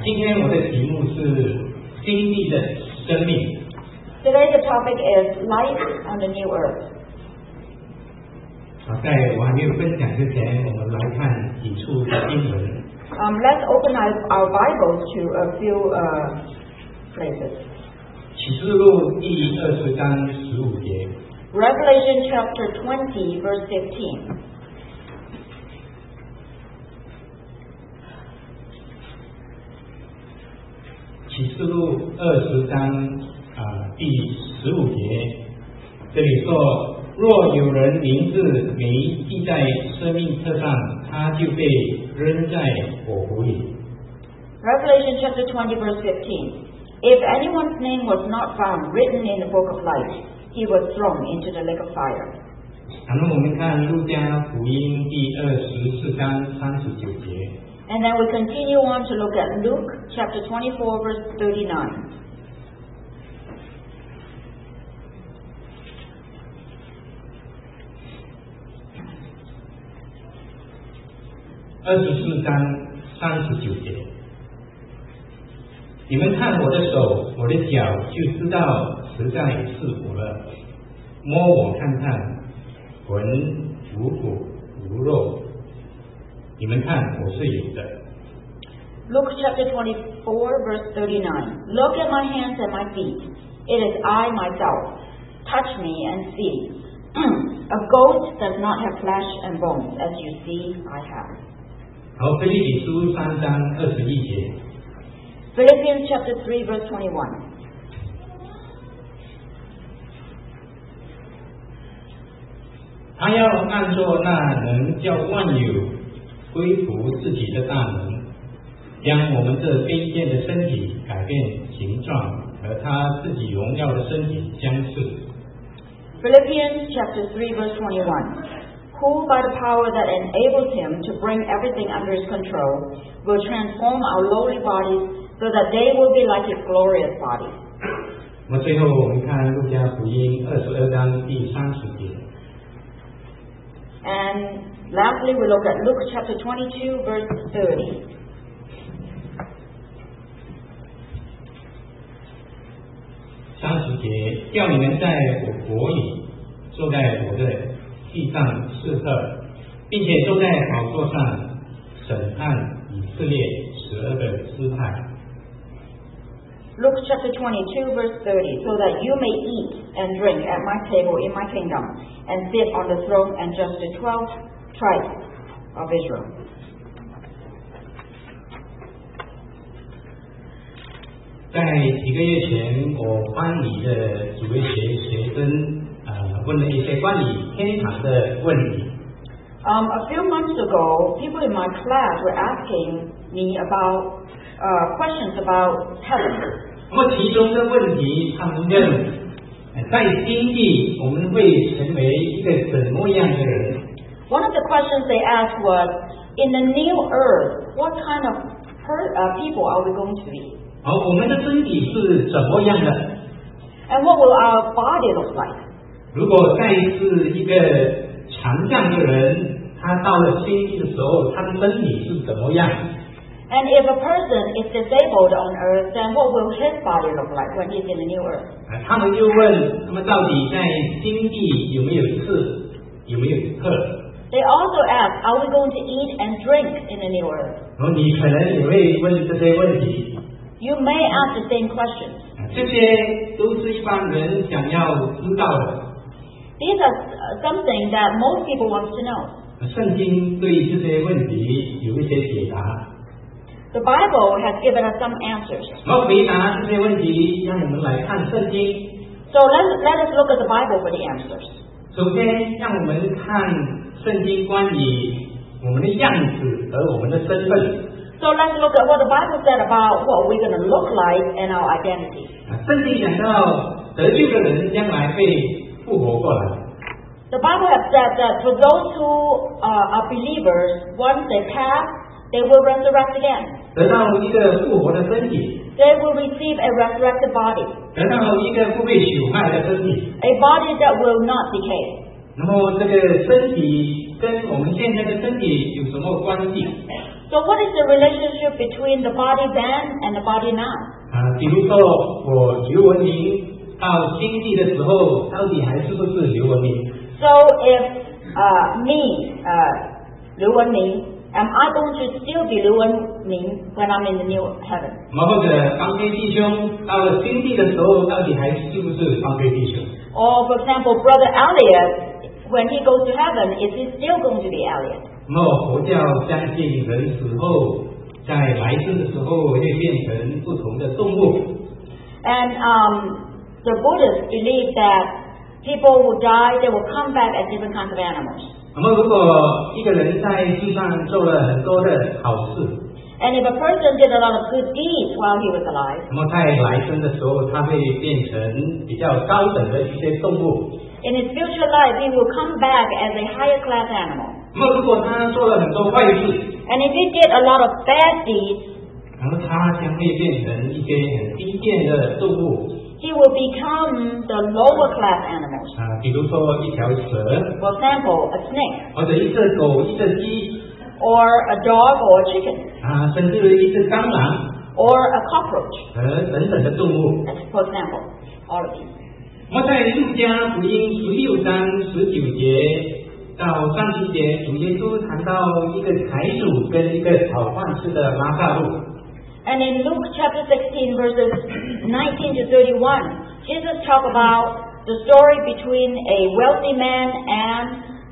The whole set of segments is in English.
今天我的题目是新地的生命。 Today the topic is life on the new earth. 在我还没有分享之前，我们来看几处的经文。 Let's open our Bibles to a few places. 启示录第20章15节。 Revelation chapter 20, verse 15. 启示录20章第15节，这里说：若有人名字没记在生命册上，他就被扔在火湖里。 Revelation chapter 20, verse 15. If anyone's name was not found written in the book of life, he was thrown into the lake of fire. 那我们看路加福音第24章39节。 And then we continue on to look at Luke chapter 24, verse 39. 24章39节，你们看我的手，我的脚，就知道实在是我了。摸我看看，魂无骨无肉，你们看我是有的。 Luke chapter 24, verse 39. Look at my hands and my feet. It is I myself. Touch me and see. A goat does not have flesh and bones, as you see I have. 好，腓立比书3章21节。 Philippians chapter 3, verse 21. 他要按作那能叫万有归服自己的大能，将我们这卑贱的身体改变形状，和他自己荣耀的身体相似。 Philippians chapter 3, verse 21. Who by the power that enables him to bring everything under his control will transform our lowly bodies so that they will be like his glorious body. 那么最后我们看路加福音22章第30节。 And lastly, we look at Luke chapter 22, verse 30. 30节，叫你们在我国里坐在我的地上试喝，并且坐在宝座上审判以色列12个支派。 Luke chapter 22, verse 30, so that you may eat and drink at my table in my kingdom, and sit on the throne and judge the 12 tribes of Israel. 在几个月前，我班里的几位学生问了一些关于天堂的问题。 A few months ago, people in my class were asking me about questions about heaven. 那么其中的问题，他们问在新地我们会成为一个怎么样的人？ One of the questions they asked was, in the new earth, what kind of people are we going to be? 我们的身体是怎么样的？ And what will our body look like? 如果再是一个残障的人，他到了新地的时候，他的身体是怎么样？ And if a person is disabled on earth, then what will his body look like when he's in the new earth? 他们就问，那么到底在新地有没有吃，有没有喝？ They also ask, are we going to eat and drink in the new earth? 你可能也会问这些问题。 You may ask the same questions. 这些都是一般人想要知道的。 These are something that most people want to know. 圣经对这些问题有一些解答。 The Bible has given us some answers. 要回答这些问题，让我们来看圣经。 So let us look at the Bible for the answers. 首先，让我们看圣经关于我们的样子和我们的身份。 So let's look at what the Bible said about what we're going to look like and our identity. 圣经讲到得救的人将来会复活过来。 The Bible has said that for those who are believers, once they pass, they will resurrect again. 得到一个复活的身体。 They will receive a resurrected body. 得到一个不被朽坏的身体。 A body that will not decay. 然后这个身体跟我们现在的身体有什么关系？ So what is the relationship between the body then and the body now? 比如说我刘文明到新地的时候，到底还是不是刘文明？ So if me, Liu Wenming, am I going to still be Liu Wenming when I'm in the new heaven? 或者方飞弟兄到了新地的时候，到底还是不是方飞弟兄？ Or for example, Brother Elliot, when he goes to heaven, is he still going to be Elliot? 佛教相信人死后，在来世的时候会变成不同的动物。 And the Buddhists believe that people who die, they will come back as different kinds of animals. 如果一个人在世上做了很多的好事， And if a person did a lot of good deeds while he was alive, 在来生的时候，他会变成比较高等的一些动物。 in his future life, he will come back as a higher class animal. 如果他做了很多坏事， And if he did a lot of bad deeds, 他将会变成一些很低贱的动物。 he will become the lower class animals. 比如说一条蛇， For example, a snake, 或者一只狗、一只鸡， or a dog, or a chicken, 甚至一只蟑螂 or a cockroach, 等等的动物。 for example, all of these. 在路加福音16章19节到30节，主耶稣谈到一个财主跟一个讨饭吃的拉撒路。 And in Luke chapter 16, verses 19 to 31, Jesus talked about the story between a wealthy man and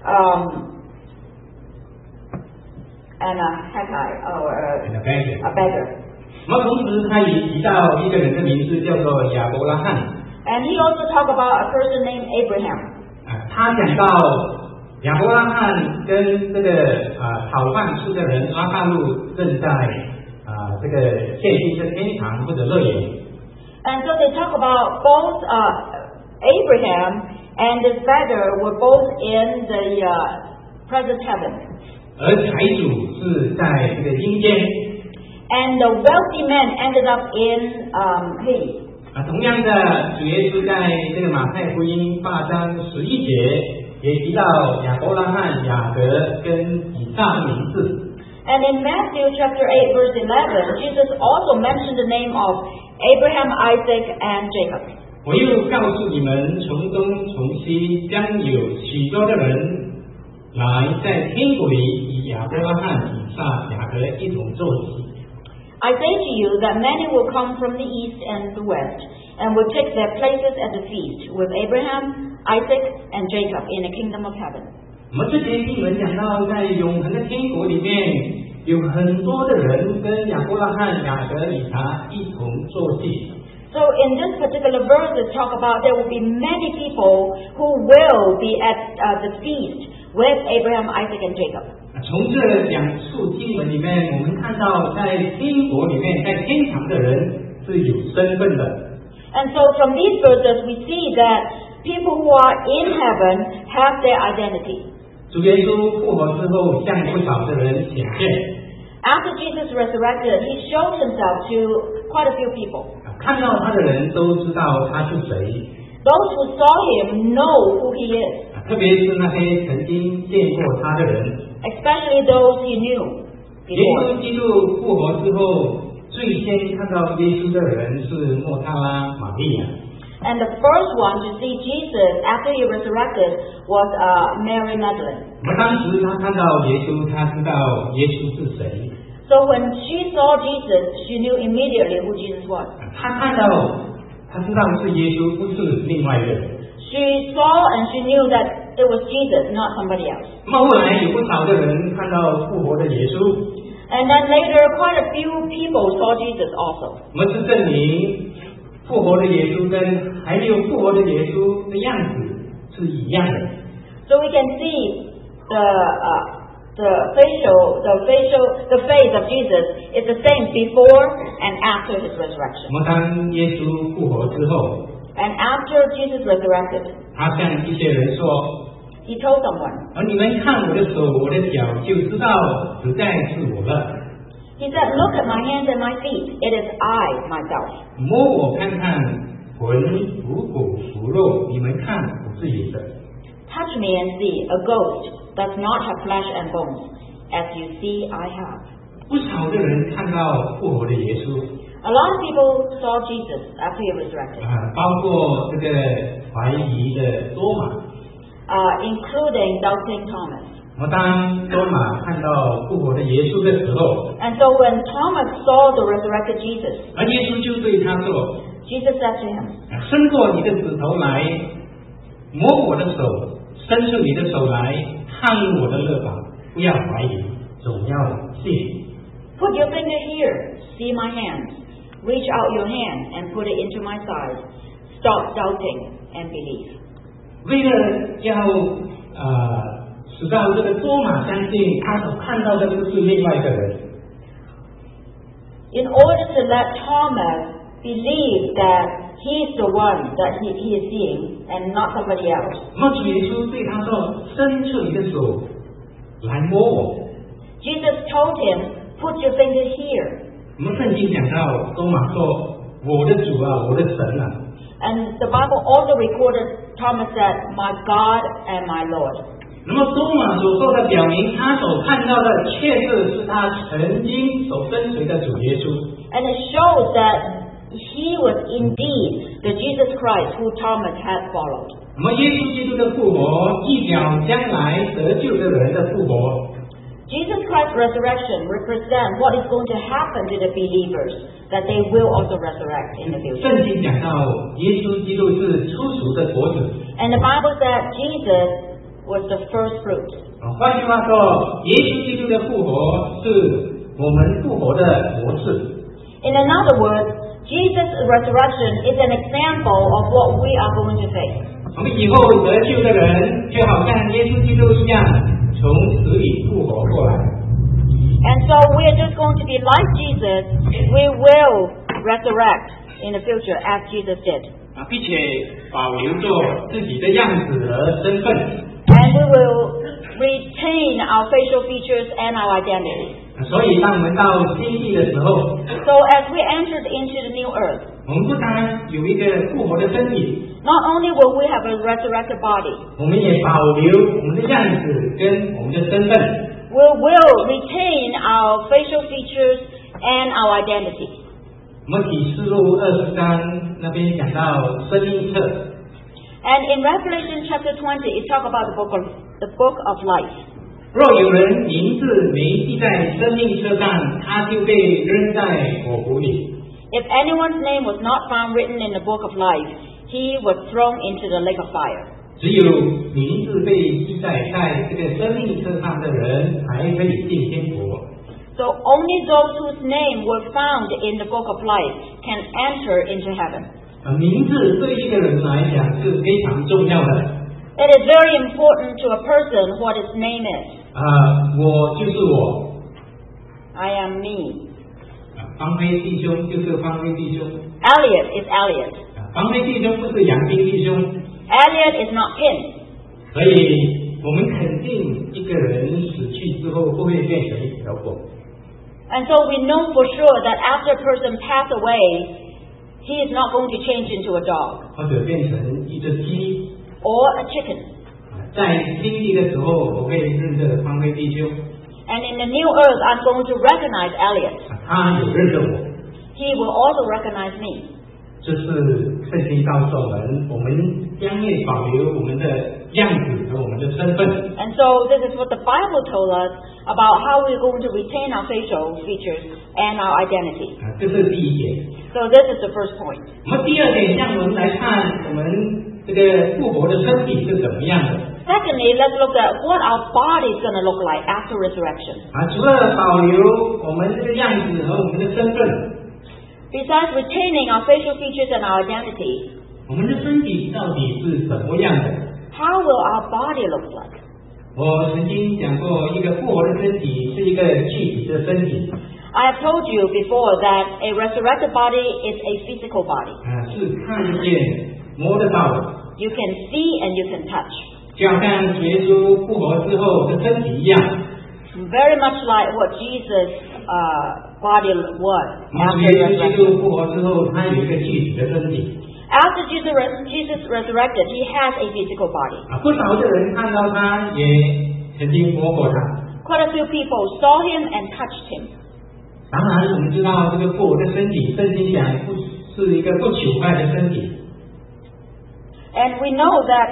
a Haggai, or a beggar. 同时他也提到一个人的名字叫做亚伯拉罕。 And he also talked about a person named Abraham. 他讲到亚伯拉罕跟这个讨饭吃的人拉撒路正在这个献进这天堂或者乐园。 And so they talk about both Abraham and this beggar were both in the present heaven. 而财主是在这个阴间。 And the wealthy man ended up in Hades. 同样的，主耶稣在这个马太福音8章11节也提到亚伯拉罕、雅各跟以撒的名字。 And in Matthew chapter 8 verse 11, Jesus also mentioned the name of Abraham, Isaac, and Jacob. 我又告诉你们，从东从西将有许多的人来在天国里与亚伯拉罕、以撒、雅各一同坐席。 I say to you that many will come from the east and the west, and will take their places at the feast with Abraham, Isaac, and Jacob in the kingdom of heaven. 我们之前经文讲到，在永恒的天国里面，有很多的人跟亚伯拉罕、雅各、以撒一同坐席。 So in this particular verse, it talk about there will be many people who will be at the feast with Abraham, Isaac, and Jacob. 从这两处经文里面，我们看到在天国里面，在天堂的人是有身份的。 And so from these verses, we see that people who are in heaven have their identity. 主耶稣复活之后，向不少的人显现。 After Jesus resurrected, he showed himself to quite a few people. 看到他的人都知道他是谁。 Those who saw him know who he is, 特别是那些曾经见过他的人。 especially those he knew 耶 before. 稣基督复活之后，最先看到耶稣的人是抹大拉玛利亚。 And the first one to see Jesus after he resurrected was Mary Magdalene. 我们当时他看到耶稣，他知道耶稣是谁。 So when she saw Jesus, she knew immediately who Jesus was. 他知道是耶稣，不是另外一个人。 She saw and she knew that it was Jesus, not somebody else. 后来有不少的人看到复活的耶稣， And then later, quite a few people saw Jesus also. 我们是证明复活的耶稣跟还没有复活的耶稣的样子是一样的。 So we can see the face of Jesus is the same before and after his resurrection. 我们当耶稣复活之后， And after Jesus resurrected, 他向一些人说： he told someone, 你们看我的手、我的脚，就知道实在是我了。 he said, look at my hands and my feet. It is I, myself. 摸我看看，魂骨骨熟肉，你们看我是有的。 Touch me and see. A ghost does not have flesh and bones, as you see I have. 不少的人看到复活的耶稣， A lot of people saw Jesus after he resurrected, 包括这个怀疑的多马。 including doubting Thomas. 当多马看到复活的耶稣的时候， And so when Thomas saw the resurrected Jesus, 而耶稣就对他说 Jesus said to him, 伸过你的指头来摸我的手，伸出你的手来看我的肋膀，不要怀疑，总要信。 Put your finger here, see my hands. Reach out your hand and put it into my side. Stop doubting and believe. 为了要使到这个多马相信他所看到的这个是另外一个人， In order to let Thomas believe that he's the one that he is seeing and not somebody else. 那么耶稣对他说：“伸出你的手来摸我。” Jesus told him, put your finger here. 我们圣经讲到多马说：“我的主啊，我的神啊。” And the Bible also recorded Thomas said, my God and my Lord. 那么多马所说的表明，他所看到的确实是他曾经所跟随的主耶稣。 And it shows that he was indeed the Jesus Christ who Thomas had followed. 那么耶稣基督的复活，预表将来得救的人的复活。 Jesus Christ's resurrection represents what is going to happen to the believers, that they will also resurrect in the future. 圣经讲到，耶稣基督是初熟的果子。 And the Bible said Jesus was the first fruit. 换句话说，耶稣基督的复活是我们复活的模式。 In another word, Jesus' resurrection is an example of what we are going to face. 我们以后得救的人，就好像耶稣基督一样，从死里复活过来。 And so we are just going to be like Jesus. We will resurrect in the future as Jesus did. 并且保留着自己的样子和身份。 And we will retain our facial features and our identity. 所以，当我们到新地的时候， So as we entered into the new earth, 我们不单有一个复活的身体， not only will we have a resurrected body, 我们也保留我们的样子跟我们的身份。 we will retain our facial features and our identity. 我们启示录20章那边讲到生命册， And in Revelation chapter 20, it talks about the book of life. 若有人名字没记在生命册上，他就被扔在火湖里。 If anyone's name was not found written in the book of life, he was thrown into the lake of fire. 只有名字被记在这个生命册上的人，才可以进天国。 So only those whose name were found in the book of life can enter into heaven. 名字对一个人来讲是非常重要的。 It is very important to a person what his name is. 我就是我。 I am me. 方飞弟兄就是方飞弟兄。 Elliot is Elliot. 方飞弟兄不是杨斌弟兄。 Elliot is not Pin. 所以我们肯定一个人死去之后不会变成一条狗。 And so we know for sure that after a person passed away, he is not going to change into a dog 或者变成一只鸡。 or a chicken. 在新地的时候，我会认识方飞弟兄。 And in the new earth, I'm going to recognize Elliot. 他有认识我。 He will also recognize me. 这是圣经告诉我们将会保留我们的样子和我们的身份。 And so this is what the Bible told us about how we're going to retain our facial features and our identity. 这是第一点。 So this is the first point. 我们第二点，让我们来看我们这个复活的身体是怎么样的。 Secondly, let's look at what our body is going to look like after resurrection. 除了保留我们这个样子和我们的身份， Besides retaining our facial features and our identity, 我们的身体到底是怎么样的？ how will our body look like? 我曾经讲过，一个复活的身体是一个具体的身体， I have told you before that a resurrected body is a physical body. 是看得见、摸得到的， You can see and you can touch. 就好像耶稣复活之后的身体一样。 Very much like what Jesus' body was after 耶稣基 resurrection. 督复活之后，他有一个具体的身体。 After Jesus resurrected, he has a physical body. 不少的人看到他，也曾经摸过他。 Quite a few people saw him and touched him. 当然，我们知道这个复活的身体，圣经讲是一个不朽坏的身体。 And we know that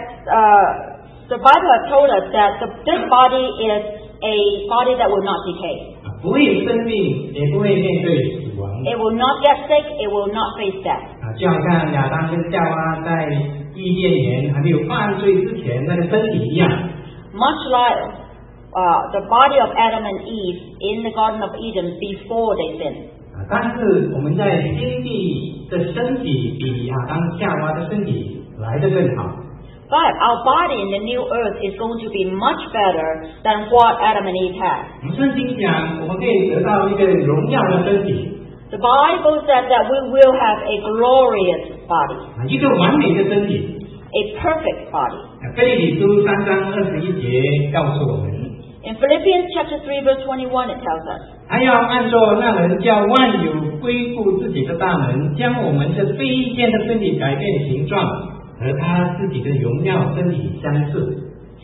the Bible has told us that this body is a body that will not decay. 不会生病，也不会面对死亡。 It will not get sick. It will not face death. 就好像亚当跟夏娃在伊甸园还没有犯罪之前那个身体一样。 Much like the body of Adam and Eve in the Garden of Eden before they sinned. 但是我们在新地的身体比亚当夏娃的身体来得更好。 But our body in the new earth is going to be much better than what Adam and Eve had. 我们圣经讲，我们可以得到一个荣耀的身体。 The Bible said that we will have a glorious body. 一个完美的身体。 A perfect body. 腓立比书3章21节告诉我们。 In Philippians chapter 3 verse 21 it tells us. 还要按照那人叫万有归附自己的大能，将我们这卑贱的身体改变形状，和他自己的荣耀身体相似。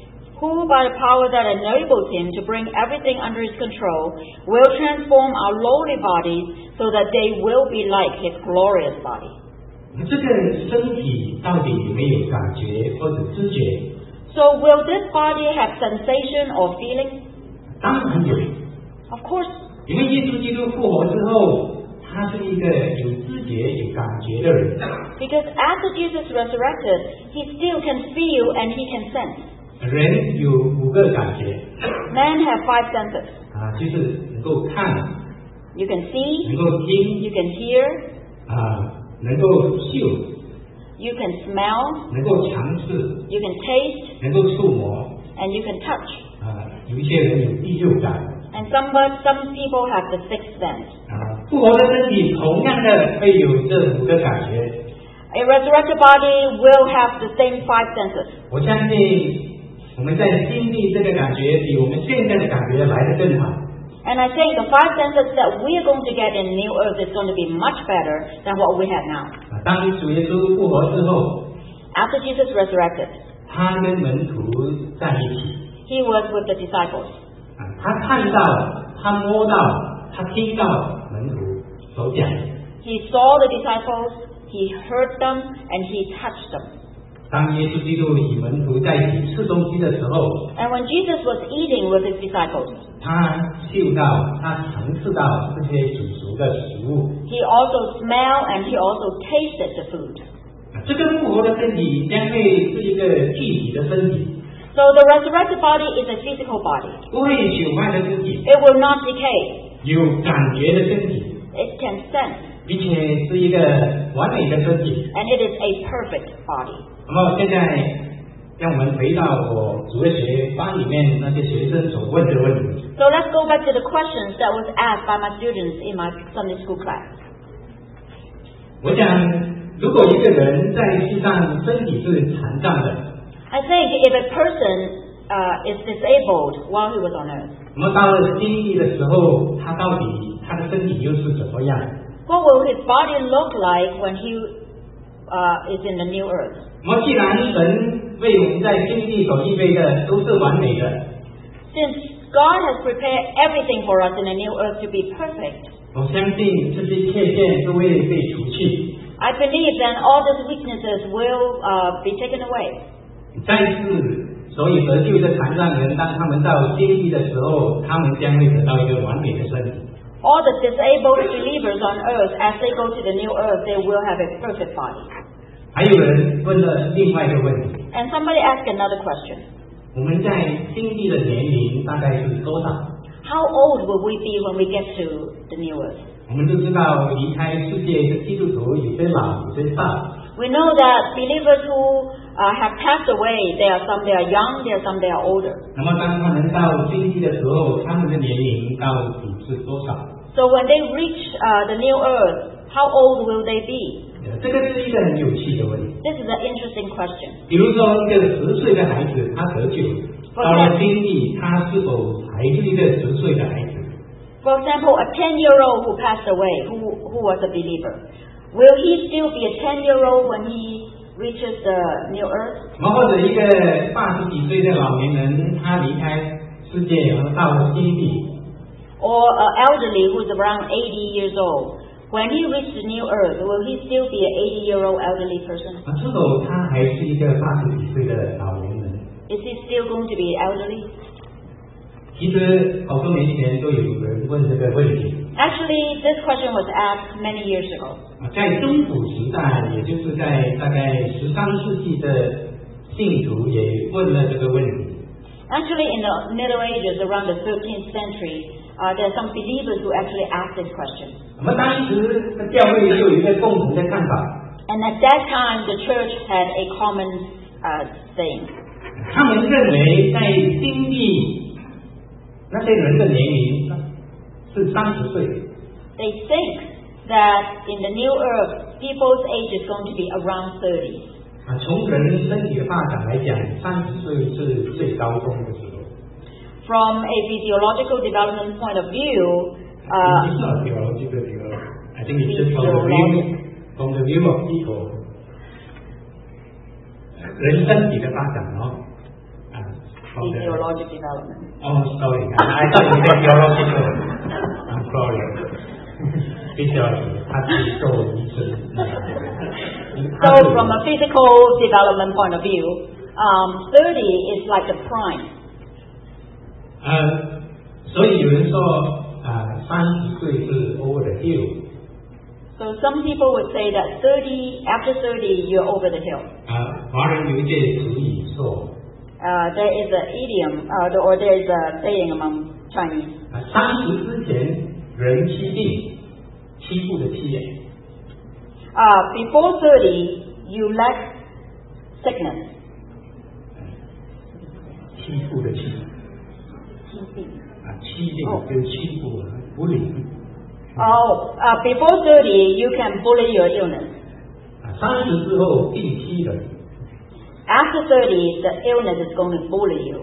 Who by the power that enables him to bring everything under his control will transform our lowly bodies so that they will be like his glorious body. 这个身体到底有没有感觉或者知觉？ So will this body have sensation or feeling? 当然有。 Of course. 因为耶稣基督复活之后，他是一个有知觉、有感觉的人。 Because after Jesus resurrected, he still can feel and he can sense. 人有5个感觉。 Men have 5 senses. 就是能够看。 You can see. 能够听。 You can hear. 能够嗅。 You can smell. 能够尝试。 You can taste. 能够触摸。 And you can touch. 有一些人有第6感。 And some people have the 6th sense. 复活的身体同样的会有这5个感觉。 A resurrected body will have the same 5 senses. 我相信我们在经历这个感觉比我们现在的感觉来得更好。 And I think the 5 senses that we are going to get in new earth is going to be much better than what we have now. 当主耶稣复活之后 After Jesus resurrected, 他跟门徒在一起。 He was with the disciples. 他看到，他摸到，他听到门徒所讲。 He saw the disciples, he heard them, and he touched them. 当耶稣基督与门徒在一起吃东西的时候 And when Jesus was eating with his disciples, 他嗅到，他尝试到这些煮熟的食物。 He also smelled and he also tasted the food. 这个复活的身体将会是一个具体的身体。 So the resurrected body is a physical body. 不会朽坏的身体。 It will not decay. 有感觉的身体。 It can sense. 并且是一个完美的身体。 And it is a perfect body. 那么现在让我们回到我主日学班里面那些学生所问的问题。 So let's go back to the questions that was asked by my students in my Sunday school class. 我想，如果一个人在世上身体是残障的 I think if a person is disabled while he was on earth, 那么到了经历的时候，他到底他的身体又是怎么样？ what will his body look like when he is in the new earth? 那么既然神为我们在经历所预备的都是完美的， Since God has prepared everything for us in the new earth to be perfect, 我相信这些缺陷都会被除去。 I believe that all those weaknesses will be taken away. 再次，所以得救的残障人，当他们到经历的时候，他们将会得到一个完美的身体。 All the disabled believers on earth, as they go to the new earth, they will have a perfect body. 还有人问了另外一个问题 And somebody asked another question. 我们在经历的年龄大概是多少？ How old will we be when we get to the new earth? 我们都知道，离开世界的基督徒有些老，有些少。 We know that believers who have passed away, there are some they are young, there are some they are older. 那么当他们到经历的时候，他们的年龄到底是多少？ So when they reach the new earth, how old will they be? 这个是一个很有趣的问题。 This is an interesting question. 比如说，一个10岁的孩子，他得救，到了经历，他是否还是一个10岁的孩子？ For example, a 10-year-old who passed away, who was a believer, will he still be a 10-year-old when he reaches the new earth? 或者一个80几岁的老年人，他离开世界而到了经历， or an elderly who's around 80 years old, when he reaches the new earth, will he still be an 80-year-old elderly person? 是否他还是一个80几岁的老年人？ Is he still going to be elderly? 其实好多年前都有人问这个问题。 Actually, this question was asked many years ago. 在中古时代，也就是在大概13世纪的信徒也问了这个问题。 Actually, in the Middle Ages, around the 13th century, there are some believers who actually asked this question. 我们当时的教会就有一个共同的看法。 And at that time, the church had a common saying. 他们认为在新地那些人的年龄是30岁。 They think that in the new earth, people's age is going to be around 30. 从人身体的发展来讲，30岁是最高峰的时候。 From a physiological development point of view, It's not theological. I think it's just from the view of people. 人身体的发展哦。 physiological development. Oh, sorry. I thought you said theological. I'm sorry. Physiology. 它是受医生。 So, from a physical development point of view, 30 is like the prime. 所以有人说30岁是 over the hill。 So some people would say that after 30, you're over the hill. 华人有一句俗语说。 There is an idiom, or there is a saying among Chinese. 30之前人欺病，欺负的欺。 Before 30, you lack sickness. 欺负的欺。欺病跟欺负不理。 before 30, you can bully your illness. 30之后病欺人。 After 30, the illness is going to bully you.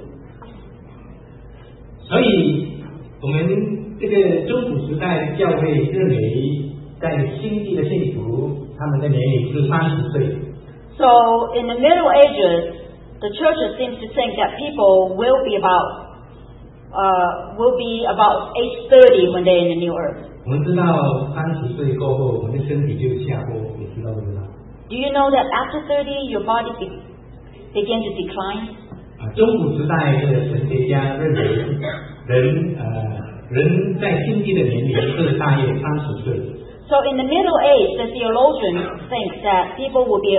所以，我们这个中古时代教会认为，在新地的信徒，他们的年龄是30岁。 So, in the Middle Ages, the churches seems to think that people will be about age 30 when they're in the new earth. 我们知道30岁过后，我们的身体就下坡，你知道不知道？ Do you know that after 30, your body begin to decline? 中古时代的神学家认为人在新地的年龄是大约30岁。 So in the Middle Age, the theologians think that people will be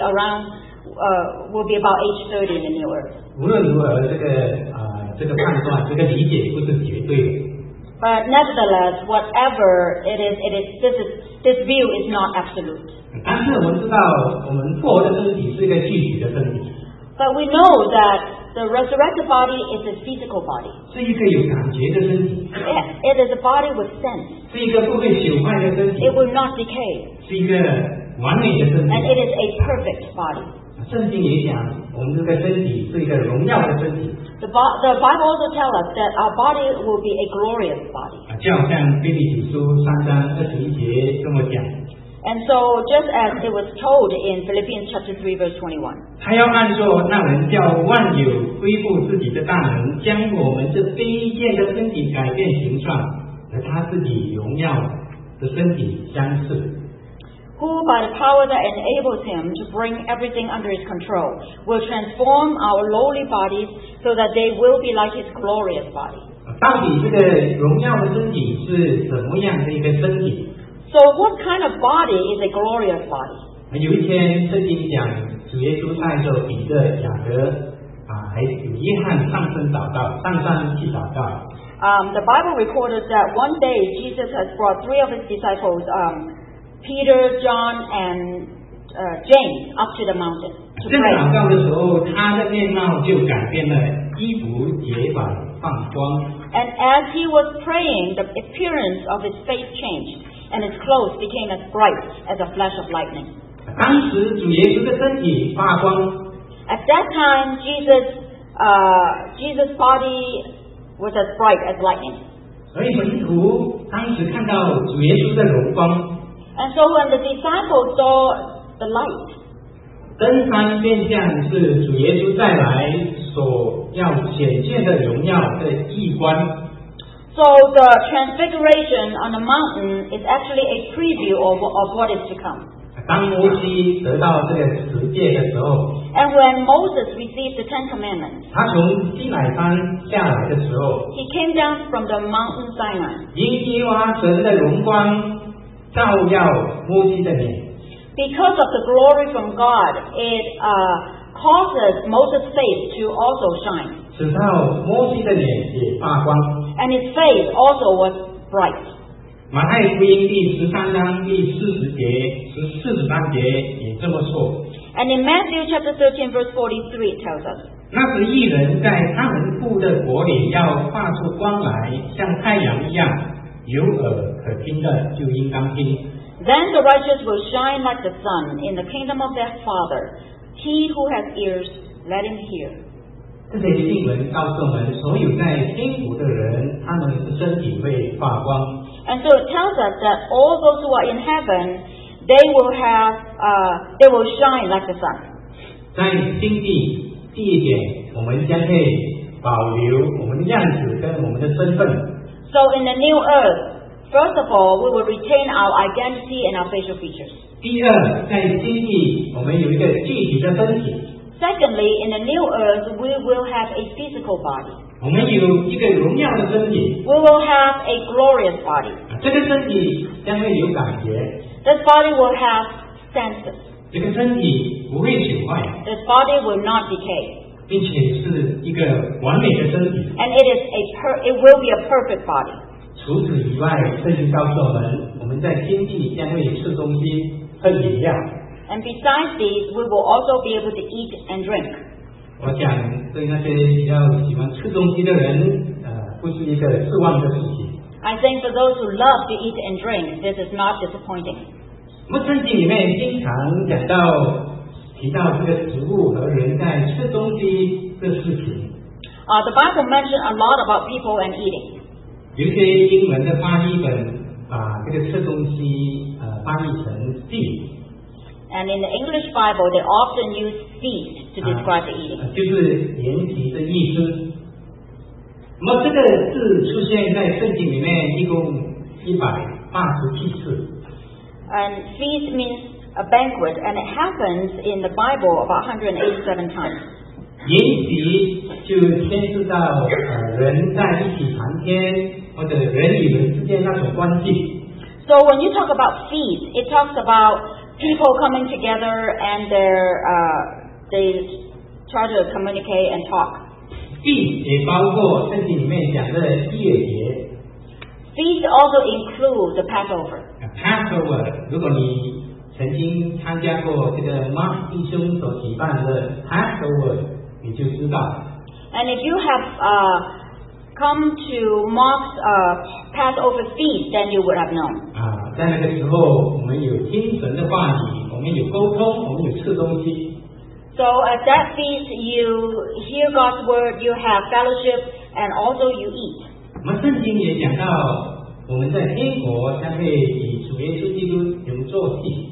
about age 30 in the new earth. 无论如何，这个判断，这个理解不是绝对的。 But nevertheless, whatever it is, this view is not absolute. 但是我们知道，我们复活的身体是一个具体的身体。 But we know that the resurrected body is a physical body. 是一个有感觉的身体。 It is a body with sense. 是一个不会朽坏的身体。 It will not decay. 是一个完美的身体。 And it is a perfect body. 圣经也讲，我们这个身体是一个荣耀的身体。 The Bible also tells us that our body will be a glorious body. 就好像腓立比书3章21节这么讲。 And so, just as it was told in Philippians chapter 3, verse 21. 他要按照那人叫万有恢复自己的大能，将我们这卑贱的身体改变形状，和他自己荣耀的身体相似。 Who, by the power that enables him to bring everything under his control, will transform our lowly bodies so that they will be like his glorious body. 到底这个荣耀的身体是怎么样的一个身体？ So, what kind of body is a glorious body? 有一天圣经讲，主耶稣带着彼得、雅各还有约翰上山去祷告。 The Bible recorded that one day Jesus has brought three of his disciples, Peter, John, and James, up to the mountain to 正 pray. 祷告的时候，他的面貌就改变了，衣服洁白放光。 And as he was praying, the appearance of his face changed, and his clothes became as bright as a flash of lightning. 当时主耶稣的身体发光。 At that time, Jesus' body was as bright as lightning. 所以门徒当时看到主耶稣的荣光。 And so when the disciples saw the light, 登山变像是主耶稣再来所要显现的荣耀的异观。 So the transfiguration on the mountain is actually a preview of what is to come. 当摩西得到这个十诫的时候， And when Moses received the Ten Commandments, 他从西乃山下来的时候， he came down from the mountain Sinai. 因耶和华神的荣光照耀摩西的脸， Because of the glory from God, it causes Moses' face to also shine. 使到摩西的脸也发光。 And his face also was bright. 马太福音第13章第40节、43节也这么说。 And in Matthew chapter 13 verse 43 it tells us, 那时义人在他们父的国里要发出光来，像太阳一样，有耳可听的就应当听。 Then the righteous will shine like the sun in the kingdom of their Father. He who has ears, let him hear. 这些经文告诉我们，所有在天国的人，他们的身体会发光。 And so it tells us that all those who are in heaven, they will shine like the sun. 在新地第一点，我们将会保留我们的样子跟我们的身份。 So in the new earth, first of all, we will retain our identity and our facial features. 第二，在新地我们有一个具体的身体。 Secondly, in the new earth, we will have a physical body. 我们有一个荣耀的身体， We will have a glorious body. 这个身体将会有感觉， This body will have senses. 这个身体不会朽坏， This body will not decay. 并且是一个完美的身体。 And it will be a perfect body. 除此以外，圣经告诉我们在天地将会吃东西、喝饮料。 And besides these, we will also be able to eat and drink. 我想对那些比较喜欢吃东西的人，不是一个失望的事情。 I think for those who love to eat and drink, this is not disappointing. 我们圣经里面经常提到这个食物和人在吃东西的事情。 The Bible mentioned a lot about people and eating. 有一些英文的翻译本把这个吃东西翻译成 feast。 And in the English Bible, they often use feast to describe the eating. 就是筵席的意思。那么这个字出现在圣经里面一共187次。 And feast means a banquet, and it happens in the Bible about 187 times. 筵席就牵涉到人在一起谈天，或者人与人之间那种关系。 So when you talk about feast, it talks about people coming together and they try to communicate and talk. feast 也包括圣经里面讲的逾越节。 Feast also includes the Passover. Passover， 如果你曾经参加过这个 Mark 弟兄所举办的 Passover， 你就知道。 And if you have come to Mark's Passover feast, then you would have known. 在那个时候，我们有听神的话语，我们有沟通，我们有吃东西。 So at that feast, you hear God's word, you have fellowship, and also you eat. 我们圣经也讲到，我们在天国将会以主耶稣基督有做喜。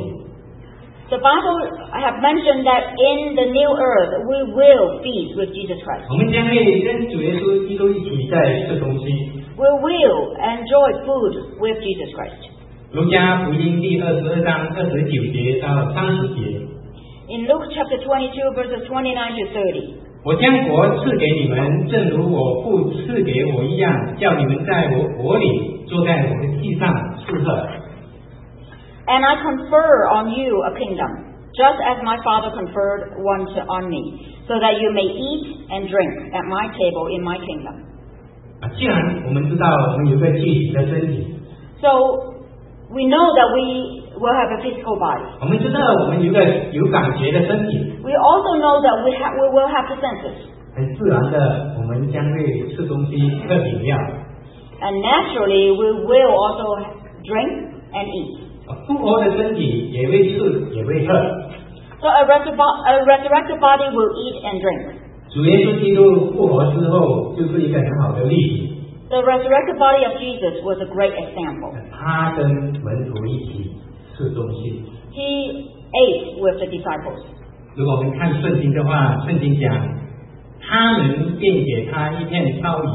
The Bible have mentioned that in the new earth, we will feast with Jesus Christ. 我们将会跟主耶稣基督一起在吃东西。 We will enjoy food with Jesus Christ. 路加福音第22章29节到30节。 In Luke chapter 22, verses 29 to 30. 我将国赐给你们，正如我父赐给我一样，叫你们在我国里，坐在我的地上吃喝。 And I confer on you a kingdom, just as my Father conferred one on me, so that you may eat and drink at my table in my kingdom. 既然我们知道我们有个具体的身体， So we know that we will have a physical body. 我们知道我们有个有感觉的身体， We also know that we will have the senses. 很自然的，我们将会吃东西、喝饮料。 And naturally, we will also drink and eat. 复活的身体也会吃，也会喝。 So a resurrected body will eat and drink. 主耶稣基督复活之后，就是一个很好的例子。 The resurrected body of Jesus was a great example. 他跟门徒一起吃东西。 He ate with the disciples. 如果我们看圣经的话，圣经讲，他们便给他一片烧鱼，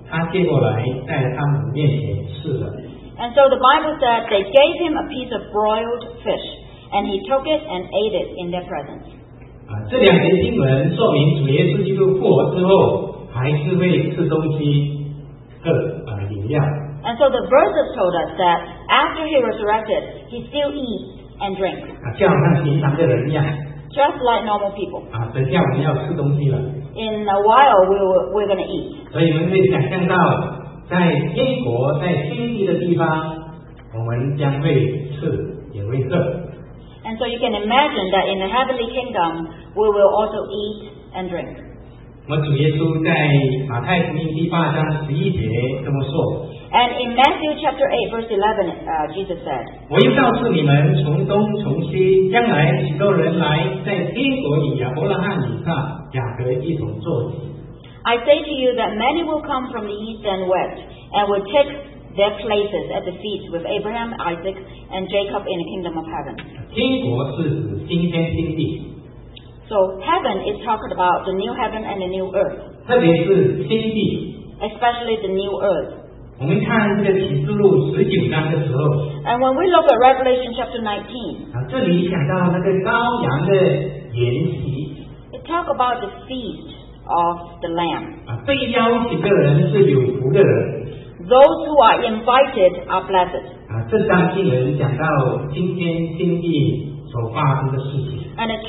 他接过来在他们面前吃了。 And so the Bible said they gave him a piece of broiled fish, and he took it and ate it in their presence. 这两节经文说明主耶稣基督复活之后，还是会吃东西、喝饮料。 And so the verses told us that after he resurrected, he still eats and drinks, 就好像平常的人一样。 just like normal people. 等下我们要吃东西了。 In a while, we're going to eat. 所以我们可以想象到，在天国、在天地的地方，我们将会吃，也会喝。 And so you can imagine that in the heavenly kingdom, we will also eat and drink. 我们主耶稣在马太福音第8章11节这么说。 And in Matthew chapter 8, verse 11, Jesus said, 我又告诉你们，从东从西，将来许多人来，在天国里亚伯拉罕以撒、雅各一同坐席。 I say to you that many will come from the east and west, and will take their places at the feast with Abraham, Isaac, and Jacob in the kingdom of heaven. 天国是指新天新地， So heaven is talking about the new heaven and the new earth, 特别是新地。 especially the new earth. 我们看这个启示录19章的时候， And when we look at Revelation chapter 19, 这里讲到那个羔羊的筵席， it talks about the feast of the Lamb. 被邀请的人是有福的人。 Those who are invited are blessed. 这章经文讲到新天新地所发生的事情。 And the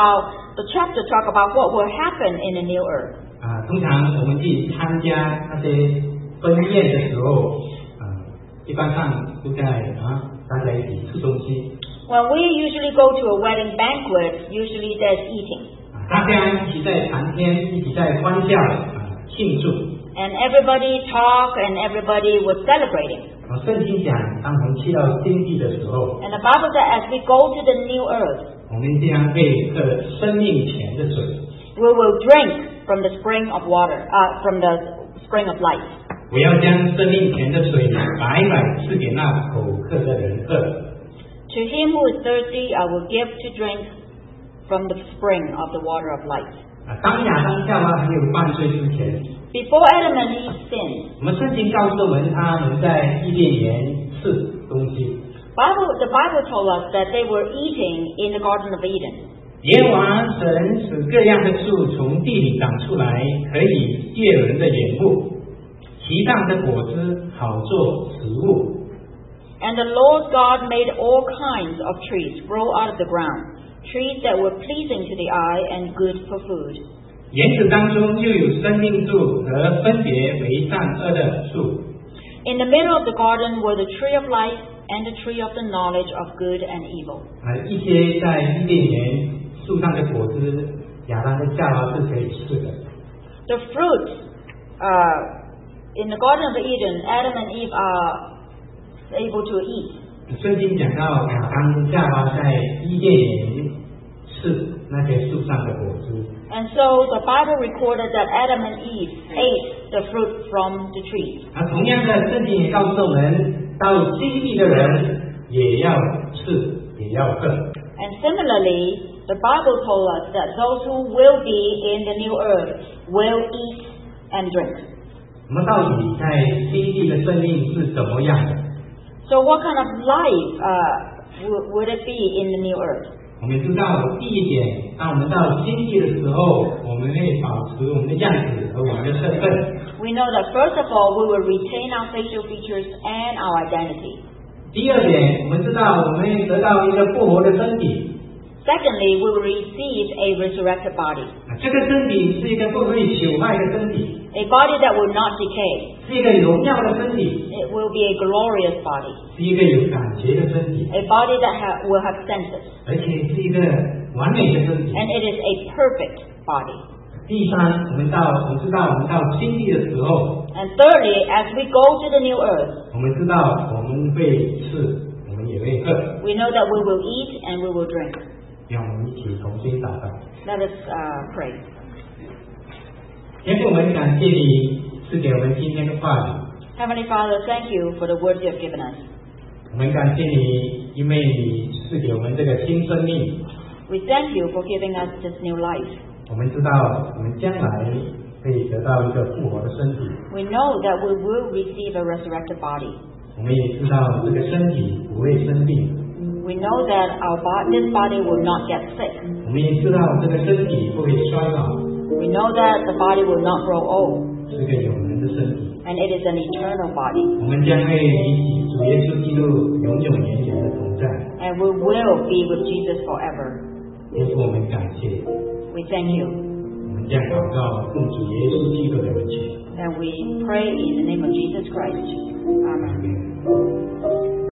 chapter talk about what will happen in the new earth. 通常我们去参加那些婚宴的时候，一般上都在大家一起吃东西。 When we usually go to a wedding banquet, usually there's eating. 大家一起在谈天，一起在欢笑庆祝。 And everybody talk and everybody was celebrating. 圣经讲，当我们去到新地的时候， And the Bible says as we go to the new earth, 我们将会喝生命泉的水。 we will drink from the spring of water, from the spring of life. 我要将生命泉的水白白赐给那口渴的人喝。 To him who is thirsty, I will give to drink from the spring of the water of life. 当亚当夏娃还没有犯罪之前， Before Adam and Eve sinned, 我们圣经告诉我们，他们在伊甸园吃东西。 the Bible told us that they were eating in the Garden of Eden. 耶和华神使各样的树从地里长出来，可以悦人的眼目，其上的果子好做食物。 And the Lord God made all kinds of trees grow out of the ground, trees that were pleasing to the eye and good for food. 园子当中又有生命树和分别为善恶的树。 In the middle of the garden were the tree of life and the tree of the knowledge of good and evil. 一些在伊甸园树上的果子，亚当跟夏娃是可以吃的。 The fruit in the Garden of Eden, Adam and Eve are able to eat. 圣经讲到亚当跟夏娃在伊甸园吃那些树上的果子。 And so the Bible recorded that Adam and Eve ate the fruit from the trees. 同样的，圣经也告诉我们，到基地的人也要吃，也要喝。 And similarly, the Bible told us that those who will be in the new earth will eat and drink. 我们到底在基地的生命是怎么样的？ So what kind of life would it be in the new earth? 我们知道第一点，当我们到基地的时候，我们会保持我们的样子和我们的身份。 We know that first of all, we will retain our facial features and our identity. 第二点，我们知道我们会得到一个复活的身体。 Secondly, we will receive a resurrected body. 这个身体是一个不会朽坏的身体， A body that will not decay. 是一个荣耀的身体， It will be a glorious body. 是一个有感觉的身体， A body that will have senses. 而且是一个完美的身体。 And it is a perfect body. 第三，我们知道我们到新地的时候， And thirdly, as we go to the new earth, 我们知道我们会吃，我们也会喝。 we know that we will eat and we will drink. 让我们一起同心祷告。 Let us pray. 天父，我们感谢你赐给我们今天的话语， Heavenly Father, thank you for the words you have given us. 我们感谢你，因为你赐给我们这个新生命。 We thank you for giving us this new life. 我们知道我们将来可以得到一个复活的身体。 We know that we will receive a resurrected body. 我们也知道这个身体不会生病， We know that this body will not get sick. 我们也知道这个身体不会衰老， We know that the body will not grow old, 是个永恒的身体。 and it is an eternal body. 我们将会一起主耶稣基督永永远远的同在。 And we will be with Jesus forever. 耶稣，我们感谢， We thank you. 我们将祷告奉主耶稣基督的名求。 And we pray in the name of Jesus Christ. Amen. Amen.